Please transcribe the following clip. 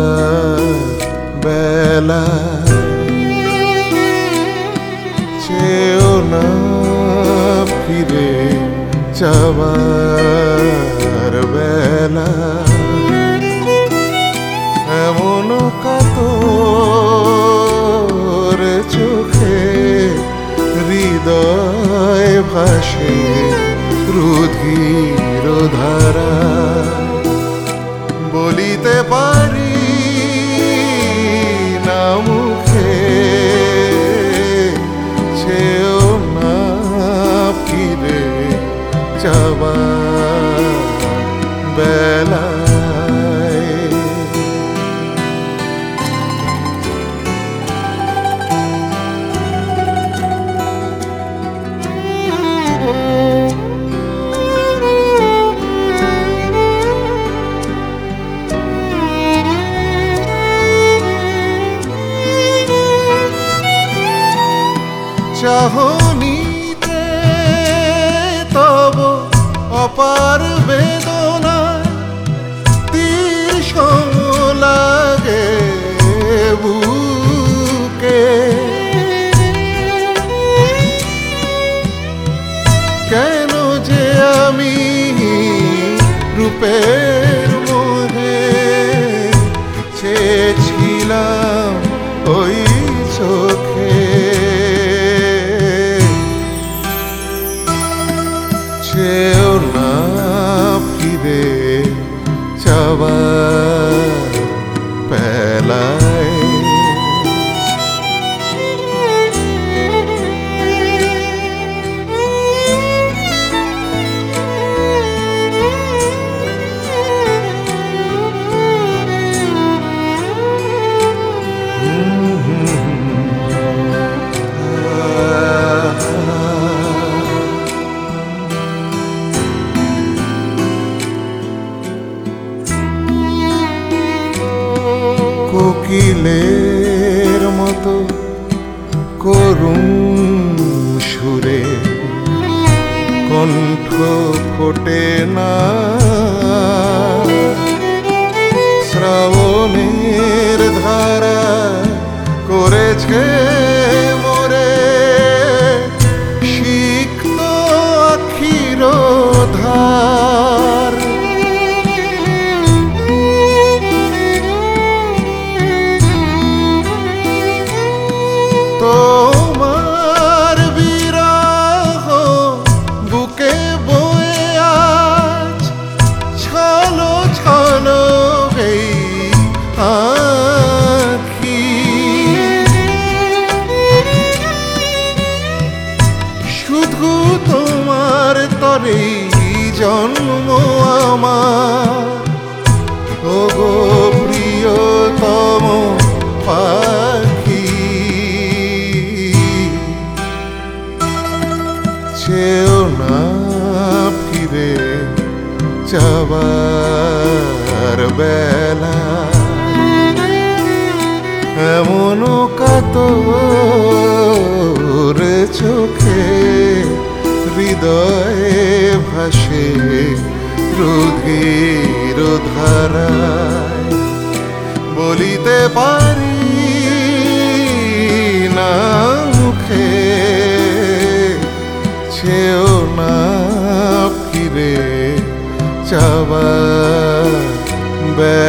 বেলা চেয়েও না ফিরে যাবার বেলা এমন কাতর চোখে হৃদয় ভাসে রুধির ধারা বলিতে পারি না মুখে চেয়েও না ফিরে যাবার বেলায় চাহনিতে তব অপার বেদনায় তীর সম লাগে বুকে কেন যে আমি রূপের মোহে চেয়েছিলাম ওই চোখে চেয়েও না ফিরে যাবার বেলায় কোকিলের মতো করুণ সুরে কণ্ঠ ফোটে না শ্রাবণের ধারা করেছে মোরে সিক্ত আখির ধার তোমার বিরহ বুকে বয়ে আজ ছলো ছলো এই আঁখি শুধু তোমার তরেই জন্ম আমার ওগো প্রিয়তম পাখি চেয়েও না ফিরে যাবার বেলা এমন কাতর চোখে হৃদয়ে ভাসে রুধির ধারায় বলিতে পারি না মুখে চেয়েও না ফিরে যাবার